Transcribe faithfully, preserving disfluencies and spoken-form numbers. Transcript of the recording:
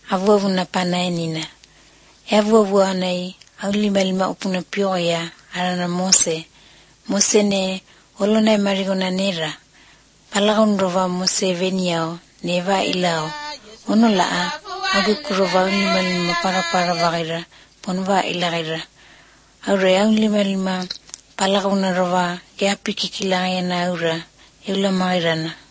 avuvuna panainina. Eavuvua nei, au lima lima upuna pioia, arana Mose. Mose ne, olona marigona nera. Palakun rova Mose veniao, neva ilao. Ono laa, agu kurova lima lima para para vakira, ponva ilagira. Aure au lima lima, palakuna rova, geapi kikilangaya na aura, eula mairana.